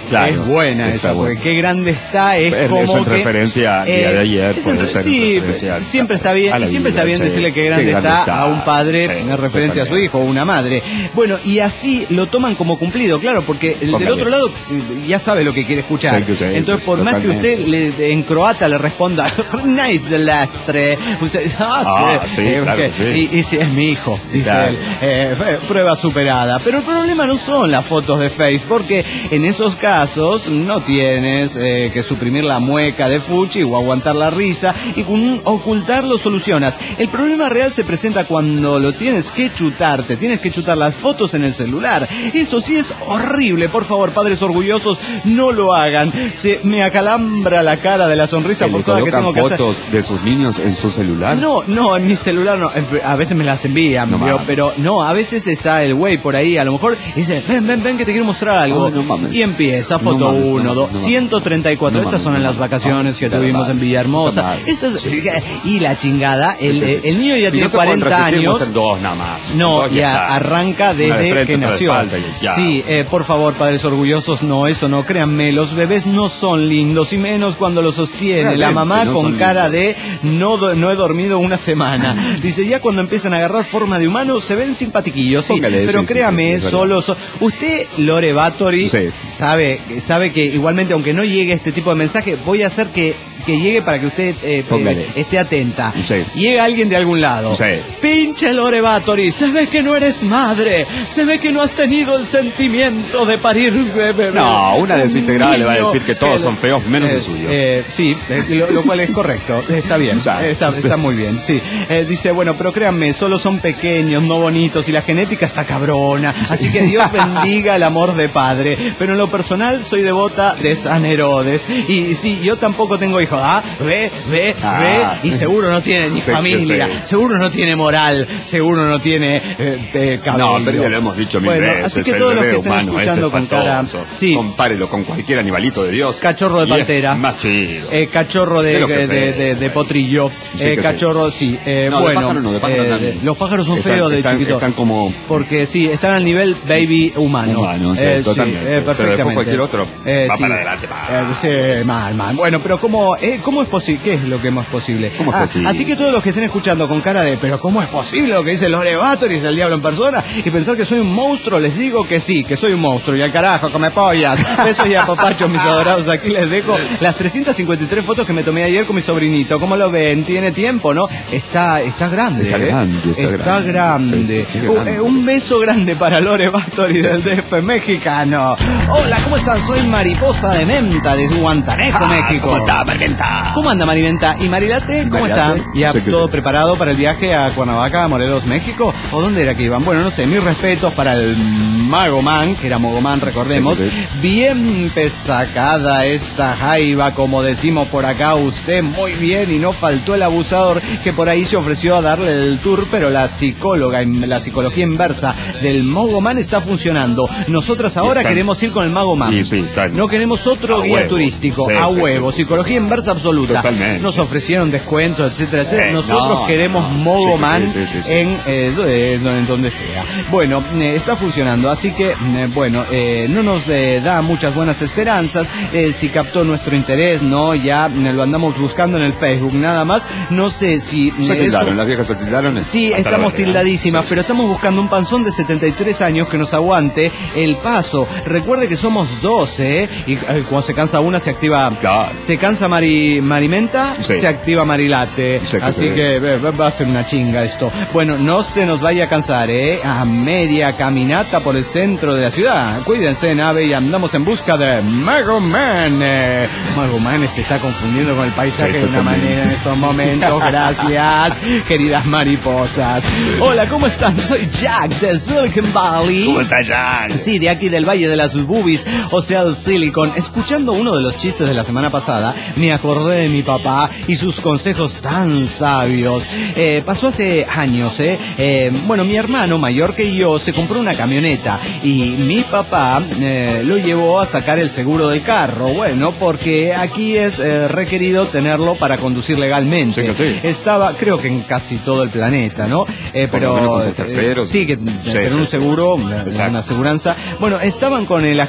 Claro, es buena esa, bueno. porque qué grande está, es Es- como es en que... referencia al día de ayer, es puede en- ser en sí, referencia siempre a- está bien, a la siempre vida, está bien sí. decirle que Qué grande, grande está, está. a un padre Sí, en referente a su hijo o una madre. Bueno, y así lo toman como cumplido, claro, porque el del Póngale. otro lado eh, ya sabe lo que quiere escuchar. Sí, que sí, Entonces, por más que totalmente. usted le, en croata le responda, "Night de lastre", usted, ah, Ah, sí, sí, eh, claro que- que sí. y, y si es mi hijo, dice Claro. él. Eh, fue- prueba superada. Pero el problema no son las fotos de Face, porque en esos casos no tienes eh, que suprimir la mueca de fuchi o aguantar la risa, y con ocultar lo solucionas. El problema real se presenta cuando lo tienes que chutarte, tienes que chutar las fotos en el celular. Eso sí es horrible. Por favor, padres orgullosos, no lo hagan. Se me acalambra la cara de la sonrisa ¿Que le forzada que colocan tengo que hacer. fotos de sus niños en su celular? No, no, en mi celular no. Eh, A veces me las envían, No pero, mames. pero no, a veces está el güey por ahí, a lo mejor dice, ven, ven, ven que te quiero mostrar algo. Ay, no mames. Y empieza No foto mames, no uno, mames, dos, no mames. ciento treinta y cuatro. No Estas mames, son en no las mames. vacaciones que Puta tuvimos madre. en Villahermosa. Puta madre. Estas, y la chingada, el, el niño ya Si tiene no se pueden cuarenta resistir, años. muestren dos nada más. No, Dos ya está. arranca Una de desde frente, que otra de nació. espalda y ya. Sí, eh, por favor, padres orgullosos, no, eso no, créanme, los bebés no son lindos, y menos cuando los sostiene la Realmente, mamá no con son cara lindos. de no, do- no he dormido una semana. Dice, ya cuando empiezan a agarrar forma de humano se ven simpatiquillos, sí, Póngale, pero sí, sí, créame, sí, es verdad. solo so- usted, Lore Batory, Sí. sabe, sabe que igualmente, aunque no llegue este tipo de mensaje, voy a hacer que, que llegue para que usted eh, Póngale. eh, esté atenta. Sí. Llega alguien de algún lado. Sí. Pinche Lore Batory, se ve que no eres madre, se ve que no has tenido el sentimiento de parir bebé. No, una desintegrada le va a Niño decir que todos que- son feos, menos el Eh, suyo. eh, sí, eh, lo, lo cual es correcto, está bien, Ya. está, está muy bien, sí. Eh, dice, bueno, pero créanme, solo son pequeños, no bonitos, y la genética está cabrona, así que Dios bendiga el amor de padre. Pero en lo personal soy devota de San Herodes, y sí, yo tampoco tengo hijos, ah, ve, ve, Ah. ve, y seguro no tiene ni Sí, familia, sí. seguro no tiene moral, seguro no tiene eh, eh, cabello. No, pero ya lo hemos dicho mil Bueno, veces. así que el todos los bebé que estén humano es escuchando con cara, espantoso. sí, Compárelo con cualquier animalito de Dios. Cachorro de y es pantera. más chido. Eh, cachorro de, De lo que de, sea, de- de- de potrillo. Sí Eh, que cachorro, sí. Eh, No, de bueno, pájaro no, de pájaro eh, también. los pájaros son Están- feos de están- chiquito. están como- Porque sí, están al nivel baby humano. Humano, sí, Eh, totalmente. eh, Pero después perfectamente. cualquier otro Eh, va sí. para adelante, va. Eh, sí, mal, mal. Bueno, pero ¿cómo, eh, ¿cómo es posible? ¿Qué es lo que más posible? ¿Cómo es Ah, posible? Así que todos los que estén escuchando con cara de, pero ¿cómo es posible lo que dice Lore Batory, es el diablo en persona? Y pensar que soy un monstruo, les digo que sí, que soy un monstruo. Y al carajo, come pollas. Besos y apapachos, mis adorados. Aquí les dejo las trescientas cincuenta y tres fotos que me tomé ayer con mi sobrinito. ¿Cómo lo ven? Tiene tiempo, ¿no? Está, está grande. Está ¿eh? grande, está grande. grande. Sí, sí, Uh, grande. eh, un beso grande para Lore Batory del D F mexicano. Hola, ¿cómo están? Soy Mariposa de Menta, de Guantanejo, Ah, México. ¿Cómo está, Margarita? ¿Cómo anda Marimenta? ¿Y Marilate? ¿Cómo Marilate, está? ¿Ya sé que todo sí. preparado para el viaje a Cuernavaca, a Morelos, México? ¿O dónde era que iban? Bueno, no sé, mis respetos para el Mago Man, que era Mogoman, recordemos. Sí, sí. Bien pesacada esta jaiba, como decimos por acá, usted muy bien, y no faltó el abusador que por ahí se ofreció a darle el tour, pero la psicóloga, la psicología inversa del Mogoman está funcionando. Nosotras ahora están- queremos ir con el Mago Man. Y sí, están- No queremos otro a guía huevo. turístico, Sí, a sí, huevo, sí, sí. psicología inversa absoluta. Totalmente. Nos ofrecieron descuentos, etcétera, etcétera. Eh, Nosotros no, queremos no. Mogoman Sí, sí, sí, sí, sí. en eh, do- eh, do- en donde sea. Bueno, eh, está funcionando, así que, eh, bueno, eh, no nos eh, da muchas buenas esperanzas. Eh, si captó nuestro interés, no, ya eh, lo andamos buscando en el Facebook, nada más. No sé si... Se eh, tildaron, eso- las viejas se tildaron. Sí, hasta la estamos verga. tildadísimas, Sí. pero estamos buscando un panzón de setenta y tres años que nos aguante el paso. Recuerde que somos doce, ¿eh? Y eh, cuando se cansa una, se activa... Claro. Se cansa Mari, Marimenta, Sí. se activa Marilate. Sí, que Así sí. que eh, va va a ser una chinga esto. Bueno, no se nos vaya a cansar, ¿eh? A media caminata por el centro de la ciudad. Cuídense, nave, y andamos en busca de Mago Man. Eh, Mago Man se está confundiendo con el paisaje Sí, de una totalmente. manera en estos momentos. Gracias, queridas mariposas. Hola, ¿cómo están? Soy Jack de Silicon Valley. ¿Cómo está, Jack? Sí, de aquí del Valle de las Boobies, o sea, el Silicon. Escuchando uno de los chistes de la semana pasada, me acordé de mi papá y sus consejos tan sabios. Eh, pasó hace años, ¿eh? Eh, Bueno, mi hermano mayor que yo se compró una camioneta y mi papá eh, lo llevó a sacar el seguro del carro. Bueno, porque aquí es eh, requerido tenerlo para conducir legalmente. Sí, que sí. Estaba, creo que en casi todo el planeta, ¿no? Eh, Por lo pero menos con eh, tus terceros. sí, que Sí, tener un sí. seguro, una, Exacto. una aseguranza. Bueno, estaban con el agente, el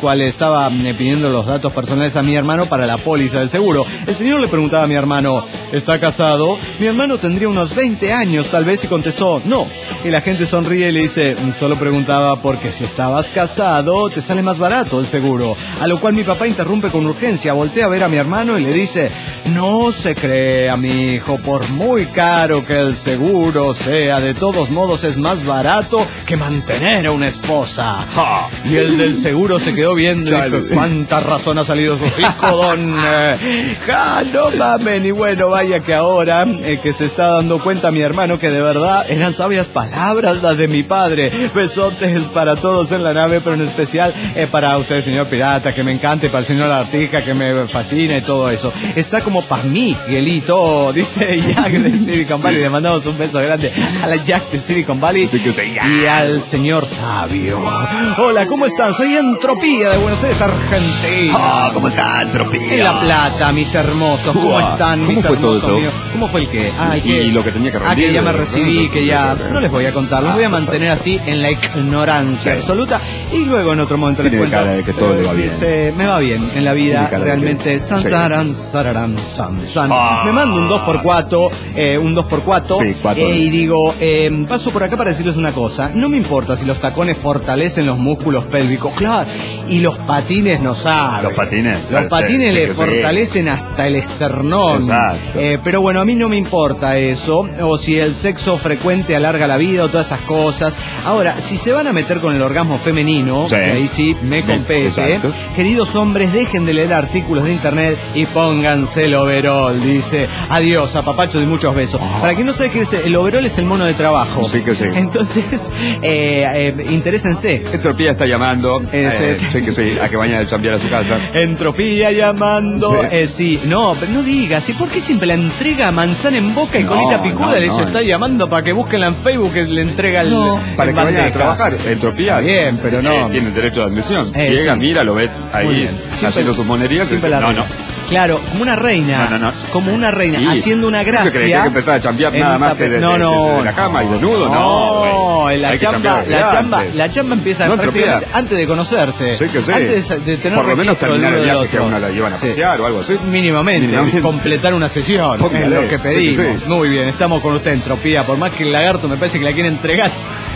cual estaba eh, pidiendo los datos personales a mi hermano para la póliza del seguro. El señor le preguntaba a mi hermano, ¿está casado? Mi hermano tendría unos veinte años tal vez y contestó, no. Y la gente sonríe y le dice, solo preguntaba porque si estabas casado te sale más barato el seguro. A lo cual mi papá interrumpe con urgencia, voltea a ver a mi hermano y le dice, no se crea, mi hijo, por muy caro que el seguro sea, de todos modos es más barato que mantener a una esposa. Ja. Y el del seguro se quedó viendo y dijo, ¿cuánta razón ha salido su hijo, don? Eh, ja, no mamen. Y bueno, vaya que ahora eh, que se está dando cuenta mi hermano que de verdad eran sabias palabras las de mi padre. Besotes para todos en la nave, pero en especial eh, para usted, señor pirata, que me encanta, y para el señor artista, que me fascina y todo eso. Está como para mí, Miguelito, dice Jack de Silicon Valley. Le mandamos un beso grande a la Jack de Silicon Valley sí que sí, y al señor Sabio. Hola, ¿cómo están? Soy Entropía de Buenos Aires, Argentina. Oh, ¿cómo está Entropía? En La Plata, mis hermosos. ¿Cómo Uah, están, ¿cómo mis fue hermosos todo eso? míos? ¿Cómo fue el qué? Ah, y, que, y lo que tenía que rendir. Ah, que ya me recibí, que ya... No les voy a contar, los voy a mantener así en la ignorancia sí. absoluta. Y luego en otro momento les Tiene cuento. cara de que todo le va bien. Sí, me va bien en la vida, realmente. Que... San, sí. saran, sararán, san, san. Ah. Me mando un dos por cuatro, eh, un dos por cuatro, sí, cuatro. Eh, y digo, eh, paso por acá para decirles una cosa. No me importa si los tacones fortalecen los músculos pélvicos, claro, y los patines no saben. Los patines. Los patines sí, le sí, fortalecen sí. hasta el esternón. Exacto. Eh, pero bueno, a mí no me importa eso, o si el sexo frecuente alarga la vida o todas esas cosas. Ahora, si se van a meter con el orgasmo femenino, sí. ahí sí me compete. ¿eh? Queridos hombres, dejen de leer artículos de internet y pónganse el overol, dice. Adiós, a papachos y muchos besos. Oh. Para quien no sabe qué es, el overol es el mono de trabajo. Sí que sí. Entonces, eh, eh, interésense. Entropía está llamando. Eh, sí que sí, a que vayan a chambear a su casa. Entropía llamando. Sí, eh, sí. no, pero no digas. ¿Y por qué siempre la entrega manzana en boca y no, colita picuda? No, le dice, no, está no. llamando para que busquen en Facebook que le entrega el. No, para el que vayan a trabajar. Entropía. Bien, pero no. Eh, tiene derecho de admisión. Eh, Llega, sí. mira, lo ve ahí haciendo sus monerías. Siempre la no, no. Claro, como una reina. No, no, no. Como una reina, sí. haciendo una gracia. ¿Qué crees que hay que empezar a chambear nada más que de, no, no, de, de, de la cama no, y desnudo? No, no la chamba, la chamba, la chamba empieza no, prácticamente antes de conocerse. Sí que sí. Antes de, de tener por lo menos terminar el viaje que a uno la llevan a pasear sí. o algo así. Mínimamente, Mínimamente. completar una sesión. Póngale. Es lo que pedimos. Sí, sí. Muy bien, estamos con usted, Entropía. Por más que el lagarto me parece que la quiere entregar.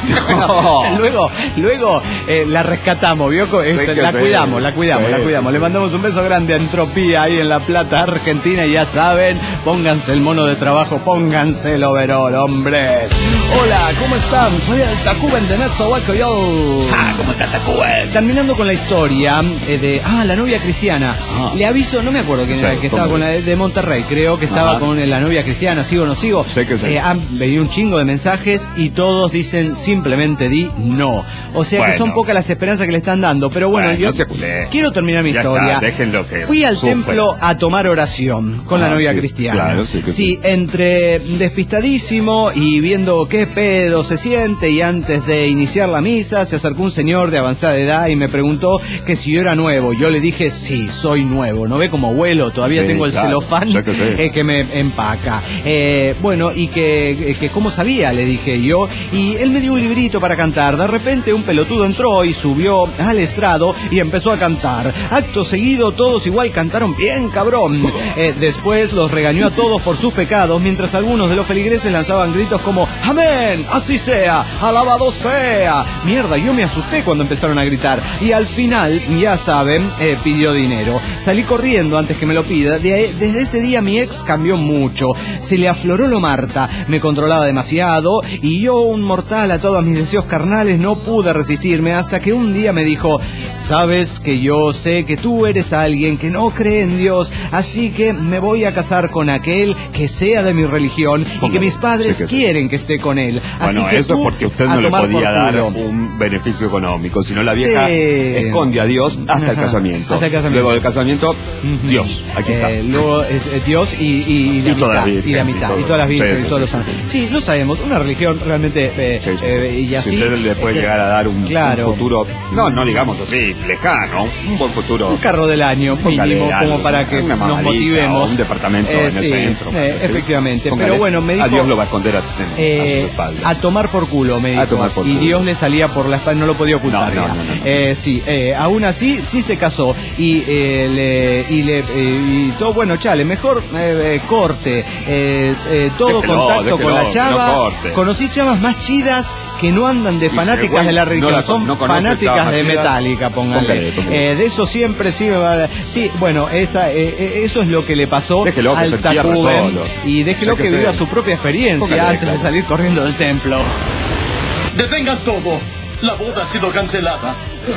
No. luego luego eh, la rescatamos, ¿vio? Este, la, cuidamos, la cuidamos, sí. la cuidamos. Le mandamos un beso grande a Entropía ahí en La Plata, Argentina. Y ya saben, pónganse el mono de trabajo, pónganse el overol, hombres. Hola, ¿cómo están? Soy el Tacuben de Netzahualco, yo. Ah, ¿cómo está Tacuben? Terminando con la historia eh, de, ah, la novia cristiana. Ah. Le aviso, no me acuerdo quién sí, era el que estaba con la de, de Monterrey, creo que estaba Ajá. con la novia cristiana, ¿sigo o no sigo? Sé que sí. Eh, han venido un chingo de mensajes y todos dicen simplemente di no. O sea bueno. que son pocas las esperanzas que le están dando, pero bueno, bueno yo no se quiero terminar mi ya historia. Está, déjenlo que Fui al sufre. templo a tomar oración con ah, la novia sí, cristiana. Claro, sí, que sí, sí, entre despistadísimo y viendo qué pedo se siente, y antes de iniciar la misa se acercó un señor de avanzada edad y me preguntó que si yo era nuevo. Yo le dije, sí, soy nuevo. ¿No ve como vuelo? Todavía sí, tengo el claro, celofán que, sí. eh, que me empaca. Eh, bueno, y que, que cómo sabía, le dije yo. Y él me dio un librito para cantar. De repente un pelotudo entró y subió al estrado y empezó a cantar. Acto seguido todos igual cantaron bien cabrón. Eh, después los regañó a todos por sus pecados, mientras algunos de los feligreses lanzaban gritos como amén, así sea, alabado sea. Mierda, yo me asusté cuando empezaron a gritar. Y al final, ya saben, eh, pidió dinero. Salí corriendo antes que me lo pida. De, desde ese día mi ex cambió mucho. Se le afloró lo Marta. Me controlaba demasiado y yo, un mortal a todos mis deseos carnales, no pude resistirme hasta que un día me dijo, sabes que yo sé que tú eres alguien que no cree en Dios, así que me voy a casar con aquel que sea de mi religión y que mis padres sí que quieren sí. que esté con él. Así bueno, que eso es porque usted no le podía dar un beneficio económico, sino la vieja sí. esconde a Dios hasta el, casamiento. hasta el casamiento. Luego del casamiento, uh-huh. Dios, aquí está. Eh, luego es, es Dios y, y, y, la y, mitad, virgen, y la mitad, y, todo. y todas las virgen, sí, y todos sí, los santos. Sí, no sabemos, una religión realmente eh, sí, sí, eh, eh, y así. Si usted le puede eh, llegar a dar un, claro. un futuro, no, no digamos así, lejano, un buen futuro. Un carro del año mínimo, como para que una nos motivemos. Un departamento eh, en el sí, centro. Eh, ¿sí? efectivamente, Póngale, pero bueno, me dijo... a Dios lo va a esconder a, a eh, su espalda. A tomar por culo, me dijo. A tomar por y culo. Dios le salía por la espalda, no lo podía ocultar. No, no, ya. no, no, no. Eh, sí, eh, aún así, sí se casó. Y, eh, le, y, le, eh, y todo, bueno, chale, mejor eh, eh, corte. Eh, eh, todo Déjelo, contacto déjelo, con la que chava. no corte. Conocí chavas más chidas que no andan de Dice, fanáticas bueno, de la religión, no la- son no conoce fanáticas chavas de más chidas. Metallica, póngale. Póngale, póngale. Eh, de eso siempre sí me va a... Sí, bueno, esa, eh, eh, eso es lo que le pasó Déjelo que al se entierre Tacuben. solo. Y déjelo que Sáquese. viva su propia experiencia Póngale, antes claro. de salir corriendo del templo. Detengan todo. La boda ha sido cancelada.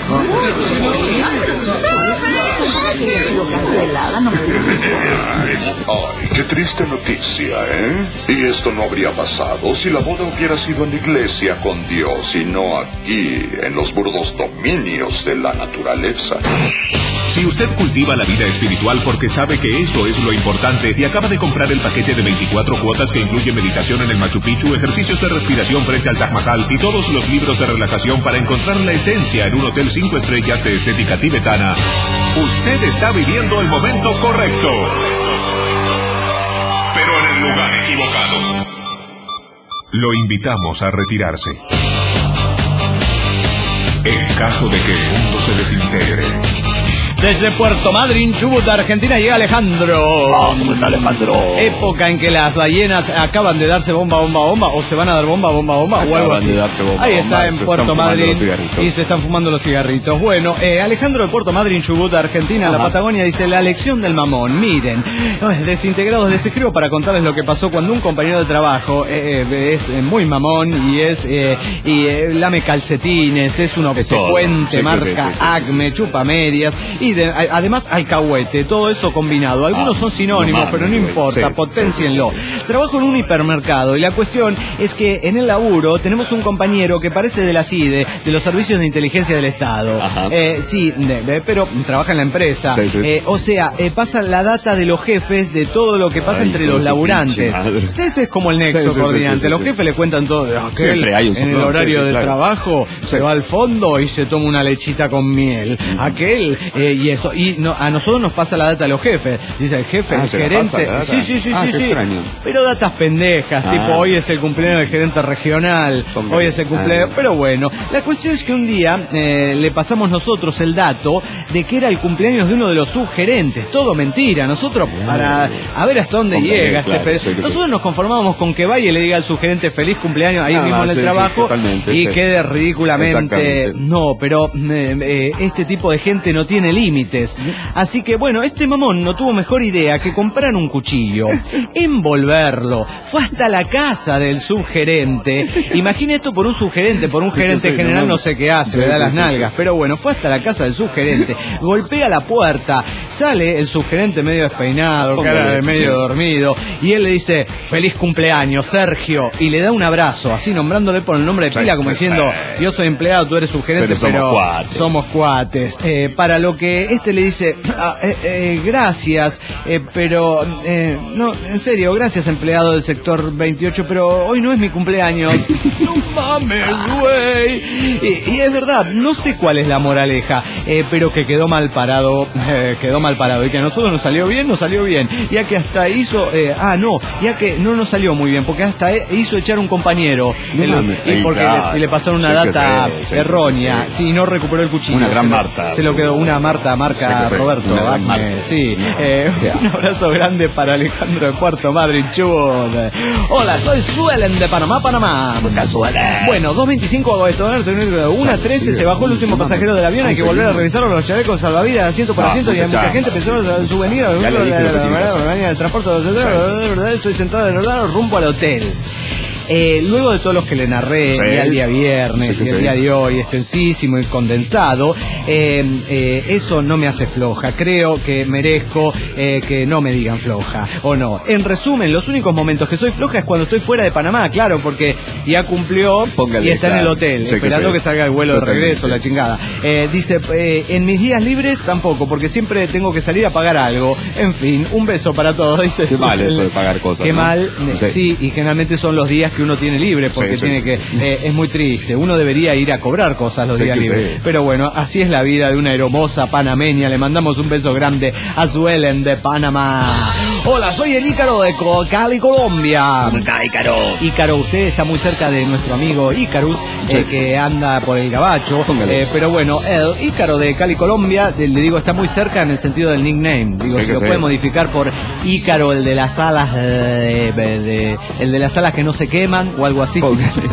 Ay, qué triste noticia, ¿eh? Y esto no habría pasado si la boda hubiera sido en la iglesia con Dios y no aquí, en los burdos dominios de la naturaleza. Si usted cultiva la vida espiritual porque sabe que eso es lo importante y acaba de comprar el paquete de veinticuatro cuotas que incluye meditación en el Machu Picchu, ejercicios de respiración frente al Taj Mahal y todos los libros de relajación para encontrar la esencia en un hotel cinco estrellas de estética tibetana, usted está viviendo el momento correcto, pero en el lugar equivocado. Lo invitamos a retirarse. En caso de que el mundo se desintegre. Desde Puerto Madryn, Chubut, Argentina, llega Alejandro. ¿Cómo está Alejandro? Época en que las ballenas acaban de darse bomba, bomba, bomba, o se van a dar bomba, bomba, bomba, o algo Acaban así. de darse bomba, Ahí bomba, está y en se Puerto están fumando Madryn los cigarritos. y se están fumando los cigarritos. Bueno, eh, Alejandro de Puerto Madryn, Chubut, Argentina, la Ajá. Patagonia, dice la lección del mamón. Miren, eh, desintegrados, les escribo para contarles lo que pasó cuando un compañero de trabajo eh, eh, es eh, muy mamón y es eh, y eh, lame calcetines, es un Es todo. obsecuente, Sí, sí, marca sí, sí, sí. Acme, chupa medias y de- a- además alcahuete, todo eso combinado. Algunos Ah, son sinónimos, no pero no mames, importa, sí. potencienlo. Trabajo en un hipermercado y la cuestión es que en el laburo tenemos un compañero que parece de la C I D E, de los servicios de inteligencia del Estado. Ajá. Eh, sí, de- de- pero trabaja en la empresa. Sí, sí. Eh, o sea, eh, pasa la data de los jefes de todo lo que pasa Ay, entre hijo los de su laburantes. pinche madre. Ese es como el nexo Sí, sí, sí, coordinante. sí, sí, los sí. jefes le cuentan todo. de aquel, Siempre hay un en el soplón, horario sí, sí, de claro. trabajo se va al fondo y se toma una lechita con miel. Aquel, eh, y eso. Y no, a nosotros nos pasa la data de los jefes. Dice el jefe, Ah, el ¿se la gerente. pasa la data? Sí, sí, sí, Ah, sí, qué sí. extraño. Pero datas pendejas, Ah. tipo hoy es el cumpleaños del gerente regional, Póngale. hoy es el cumpleaños. Ah. Pero bueno, la cuestión es que un día eh, le pasamos nosotros el dato de que era el cumpleaños de uno de los subgerentes. Todo mentira. Nosotros, para a ver hasta dónde Póngale, llega claro, este pe- sí, que sí. Nosotros nos conformábamos con que vaya y le diga al subgerente feliz cumpleaños ahí Nada mismo más, en el sí, sí, trabajo totalmente, y sí. quede ridículamente. Exactamente. No, pero eh, eh, este tipo de gente no tiene límites. Así que bueno, este mamón no tuvo mejor idea que comprar un cuchillo, envolverlo. Fue hasta la casa del subgerente. Imagina esto por un subgerente, por un Sí, gerente sí, general no, no sé qué hace, sí, le da sí, las sí, nalgas. sí. Pero bueno, fue hasta la casa del subgerente, golpea la puerta, sale el subgerente medio despeinado, Póngale, cara de medio sí. dormido, y él le dice, feliz cumpleaños, Sergio, y le da un abrazo, así nombrándole por el nombre de Sí, pila, como sí, diciendo, sí. yo soy empleado, tú eres subgerente, Pero somos pero cuates. somos cuates. Eh, para lo que este le dice, "Ah, eh, eh, gracias, eh, pero, eh, no, en serio, gracias empleado del sector veintiocho, pero hoy no es mi cumpleaños. No mames, güey. Y, y es verdad, no sé cuál es la moraleja, eh, pero que quedó mal parado, eh, quedó mal parado. Y que a nosotros nos salió bien, nos salió bien. Ya que hasta hizo, eh, ah, no, ya que no nos salió muy bien, porque hasta eh, hizo echar un compañero. No El- mames. y Ahí, porque claro. le, y le pasaron una Sí que data sí, sí, sí, errónea. sí, Sí, sí. no recuperó el cuchillo. Una gran Se lo- Marta. Se lo quedó una Marta, marca Sí que sí, Roberto. una gran Acme, Marta. sí. Eh, un abrazo grande para Alejandro de Puerto Madryn, Chubut. Hola, soy Suelen de Panamá, Panamá. Bueno, dos veinticinco hago esto, una trece se bajó el último pasajero del avión, hay que volver a revisar los chalecos salvavidas, asiento por Ah, asiento, y hay mucha chamba. gente pensó en el souvenir, Ya le dije lo que tenía que hacer. el transporte, estoy sentado en el lado rumbo al hotel. Eh, luego de todos los que le narré, Sí. y al día viernes, Sí, sí, y el sí. día de hoy, extensísimo y condensado, eh, eh, eso no me hace floja. Creo que merezco eh, que no me digan floja, o no. En resumen, los únicos momentos que soy floja es cuando estoy fuera de Panamá, claro, porque ya cumplió Póngale, y está en el claro. hotel, Sí que esperando sí. que salga el vuelo de Totalmente. regreso, la chingada. Eh, dice, eh, en mis días libres tampoco, porque siempre tengo que salir a pagar algo. En fin, un beso para todos, dice Qué mal Suelen. eso de pagar cosas, Qué ¿no? mal, Sí. sí, y generalmente son los días que uno tiene libre, porque sí, sí, tiene sí. que, eh, es muy triste, uno debería ir a cobrar cosas los Sí, días que libres, sí. pero bueno, así es la vida de una hermosa panameña. Le mandamos un beso grande a Suelen de Panamá. Hola, soy el Ícaro de Co- Cali, Colombia. ¿Cómo está, Ícaro? Ícaro, usted está muy cerca de nuestro amigo Ícarus, Sí. eh, que anda por el gabacho, Póngale. eh, pero bueno, el Ícaro de Cali, Colombia, de- le digo, está muy cerca en el sentido del nickname. Digo, Sí, se que lo sí. puede modificar por Ícaro, el de las alas, eh, de, de- el de las alas que no se queman o algo así.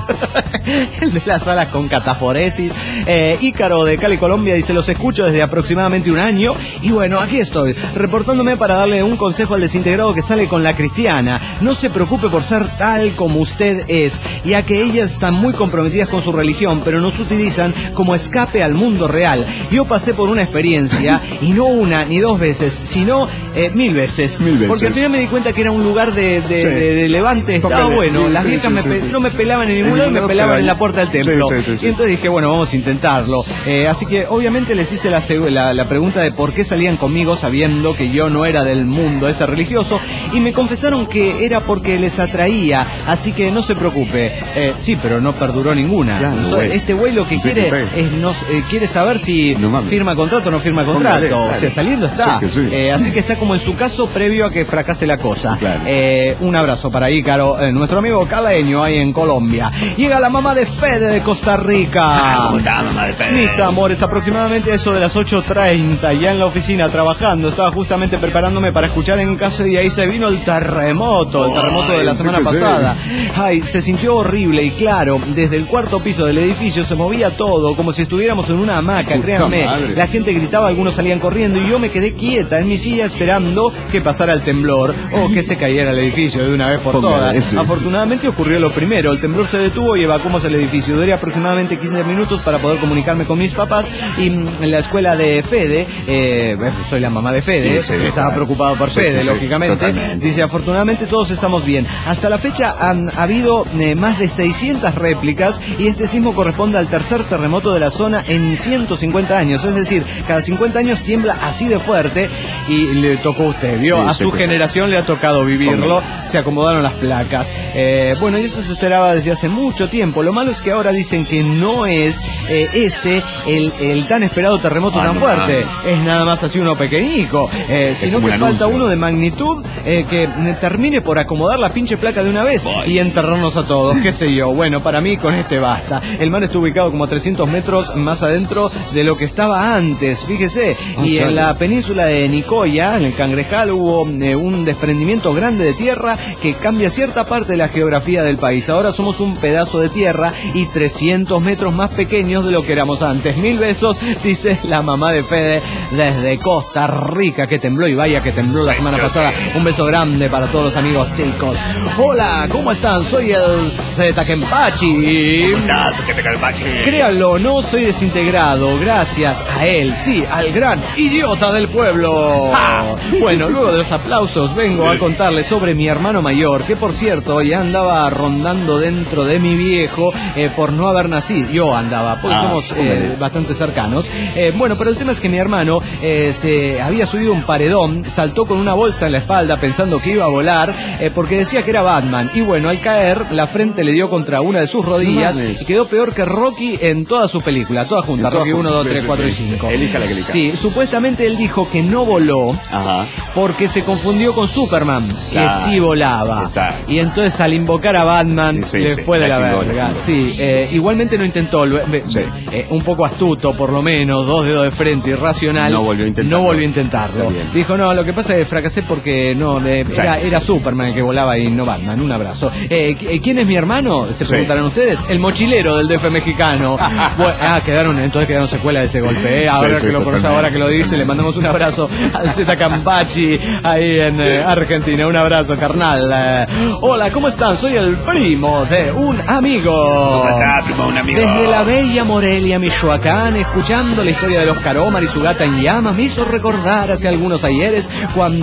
El de las alas con cataforesis. Eh, Ícaro de Cali, Colombia, dice: los escucho desde aproximadamente un año. Y bueno, aquí estoy, reportándome para darle un consejo al desintegrado que sale con la cristiana. No se preocupe por ser tal como usted es, ya que ellas están muy comprometidas con su religión, pero nos utilizan como escape al mundo real. Yo pasé por una experiencia, y no una ni dos veces, sino eh, mil veces. Mil veces. Porque al final me di cuenta que era un lugar de, de, Sí. de- de levante, estaba Póngale. bueno. Sí, Las sí, viejas sí, me sí, pe- sí. no me pelaban en En ningún lado y me ningún lado, pelaban pero en la ahí- puerta del templo. Sí, sí, sí, sí. Y entonces dije, bueno, vamos a intentarlo. Eh, así que obviamente les hice la, seg- la, la pregunta de por qué salían conmigo sabiendo que yo no era del mundo ese religioso, y me confesaron que era porque les atraía, así que no se preocupe. Eh, sí, pero no perduró ninguna. Claro, So- güey. este güey lo que Sí, quiere sí. es no, eh, quiere saber si No mames. firma contrato o no firma contrato. Póngale, O sea, dale. saliendo está. Sí, que sí. Eh, así que está como en su caso previo a que fracase la cosa. Claro. Eh, un abrazo para Ícaro, eh, nuestro amigo caleño ahí en Colombia. Llega la mamá de Fede de Costa Rica. ¿Cómo está, mamá de Fede? Mis amores, aproximadamente eso de las ocho treinta, ya en la oficina trabajando, estaba justamente preparándome para escuchar en casa, y ahí se vino el terremoto, el terremoto de la Ay, sí semana que sí. pasada. Ay, se sintió horrible, y claro, desde el cuarto piso del edificio se movía todo, como si estuviéramos en una hamaca, Puta créanme. madre. La gente gritaba, algunos salían corriendo, y yo me quedé quieta en mi silla esperando que pasara el temblor, o que se cayera el edificio de una vez por Póngale, todas. sí. Afortunadamente ocurrió lo primero, el temblor se detuvo y evacuamos el edificio. Duré aproximadamente quince minutos para poder comunicarme con mis papás, y mm, en la escuela de Fede, eh, bueno, soy la mamá de Fede, Sí, sí, estaba claro. preocupado por Sí, Fede, sí, lógicamente. totalmente. Dice, afortunadamente todos estamos bien. Hasta la fecha han habido eh, más de seiscientas réplicas, y este sismo corresponde al tercer terremoto de la zona en ciento cincuenta años. Es decir, cada cincuenta años tiembla así de fuerte, y le tocó a usted, ¿vio? Sí, a sí, su sí. generación le ha tocado vivirlo. Póngale. Se acomodaron las placas. Eh, bueno, y eso se esperaba desde hace mucho tiempo. Lo malo es que ahora dicen que no es eh, este el, el tan esperado terremoto Ah, tan no, fuerte. ah. Es nada más así uno pequeñico. Eh, sino como que un falta anuncio. uno de magnitud eh, que eh, termine por acomodar la pinche placa de una vez y enterrarnos a todos. ¿Qué sé yo? Bueno, para mí con este basta. El mar está ubicado como a trescientos metros más adentro de lo que estaba antes. Fíjese. Ah, Y claro. en la península de Nicoya, en el Cangrejal, hubo eh, un desprendimiento grande de tierra que cambia cierta parte de la geografía del país. Ahora somos un pedazo de tierra y trescientos metros más pequeños de lo que éramos antes. Mil besos, dice la mamá de Fede desde Costa Rica, que tembló, y vaya que tembló la semana pasada. Un beso grande para todos los amigos ticos. Hola, ¿cómo están? Soy el Zeta Kempachi. ¿Cómo estás? ¿Qué te calpache? Créanlo, no soy desintegrado, gracias a él, sí, al gran idiota del pueblo. Bueno, luego de los aplausos vengo a contarles sobre mi hermano mayor, que por cierto ya andaba rondando dentro de mi viejo eh, por no haber nacido. Yo andaba, porque Ah, somos eh, hombre. bastante cercanos. Eh, bueno, pero el tema es que mi hermano eh, se había subido un paredón, saltó con una bolsa en la espalda pensando que iba a volar, eh, porque decía que era Batman. Y bueno, al caer, la frente le dio contra una de sus rodillas, No mames. y quedó peor que Rocky en toda su película, toda junta, En todas Rocky uno, juntas, dos, sí, tres, sí, cuatro y sí. cinco. Elija la que elija. Sí, supuestamente él dijo que no voló Ajá. porque se confundió con Superman, Claro, que sí volaba. exacto. Y entonces al invocar a Batman Sí, sí, le sí, fue de la la chingó, la verga. chingó. Sí, eh, igualmente no intentó, lo- ve- Sí. eh, un poco astuto por lo menos, dos dedos de frente, irracional. No volvió a intentarlo. No volvió a intentarlo. Está bien. Dijo, no, lo que pasa es que fracasé porque no, eh, Sí. era, era Superman el que volaba y no Batman. Un abrazo. Eh, ¿qui- ¿Quién es mi hermano? Se Sí. preguntarán ustedes. El mochilero del D F mexicano. Bueno, ah, quedaron, entonces quedaron secuelas de ese golpe. Eh. Ahora, Sí, sí, que lo conoce, totalmente. ahora que lo dice, le mandamos un abrazo al Z Campachi ahí en eh, Argentina. Un abrazo, carnal. Eh, hola, ¿cómo están? Soy el primo de un amigo. ¿Cómo está, primo, un amigo? Desde la bella Morelia, Michoacán, escuchando la historia de los Caromar y su gata en llamas, me hizo recordar hace algunos ayeres cuando llegaba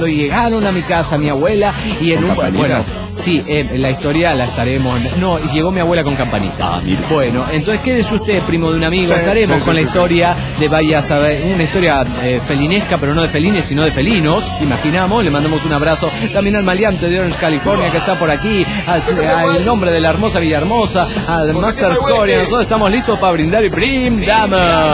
llegaron a mi casa mi abuela y en un... Bueno, sí, eh, la historia la estaremos... No, llegó mi abuela con campanita. Ah, mira. Bueno, entonces quédese usted, primo de un amigo. Sí, estaremos sí, sí, con sí, la historia de vaya a saber... Una historia eh, felinesca, pero no de felines, sino de felinos. Imaginamos, le mandamos un abrazo también al maleante de Orange, California, que está por aquí, al, al nombre de la hermosa Villahermosa, al Master Coria. Nosotros estamos listos para brindar y brindamos.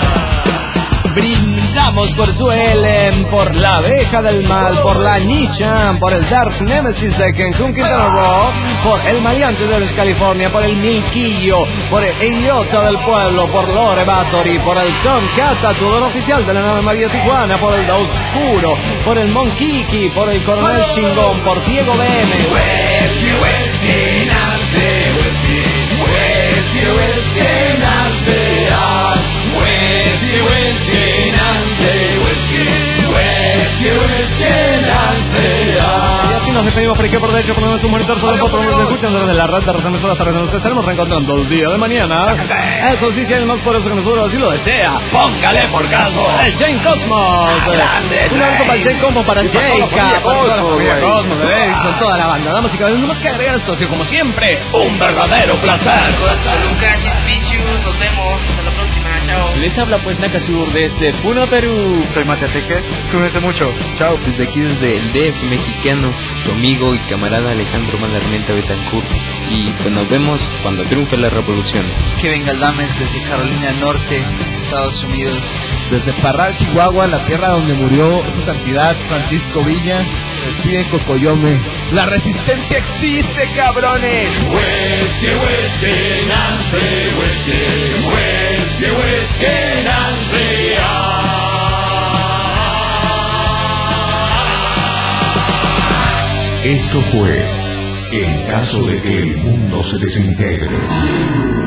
Brindamos por Suelen, por la abeja del mal, por la Nichan, por el Dark Nemesis de Cancún, Quintana Roo, por el maleante de Orange, California, por el Milquillo, por el idiota del pueblo, por Lore Bathory, por el Tomcat, tatuador oficial de la nave María Tijuana, por el Da Oscuro, por el Monquiqui, por el Coronel Chingón, por Diego B M. Whisky, whisky, Nancy, whisky, whisky, whisky, Nancy, ah, whisky, whisky, Nancy, whisky, whisky, whisky, Nancy, ah. Y así nos despedimos por aquí, por derecho, ponemos un monitor, por el otro, nos escuchan desde la red de las emisoras hasta nos estaremos reencontrando el día de mañana. Eso sí, si es más poderoso que nosotros, así lo desea. Póngale por caso. El Jane Cosmos. Grande, Un abrazo para el Jane Cosmos, para Jake, para toda la familia Cosmos, de Erickson, toda la banda. Damas y caballeros, no más que agregar esto, así como siempre, Un verdadero placer. Soy Lucas Vicious, nos vemos, hasta la próxima, chao. Les habla pues Nakasur desde Puno, Perú. Soy Mateateque, cuídense mucho, chao. Desde aquí, desde el D F mexicano, su amigo y camarada Alejandro Malarmenta Betancourt. Y pues nos vemos cuando triunfe la revolución. Kevin Galdames desde Carolina del Norte, Estados Unidos. Desde Parral, Chihuahua, la tierra donde murió su santidad Francisco Villa, el pide Cocoyome. ¡La resistencia existe, cabrones! Whisky, whisky, Nancy, whisky, whisky, whisky, Nancy, ah. Esto fue En caso de que el mundo se desintegre.